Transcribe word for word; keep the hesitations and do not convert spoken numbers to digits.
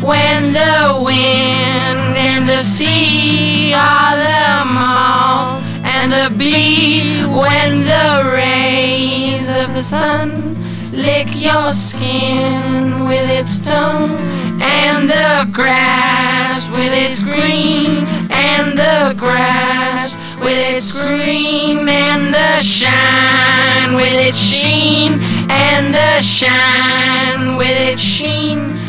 when the wind and the sea are the moth and the bee, when the rays of the sun lick your skin with its tongue, and the grass with its green, and the grass with its green, and the shine with its sheen, and the shine with its sheen,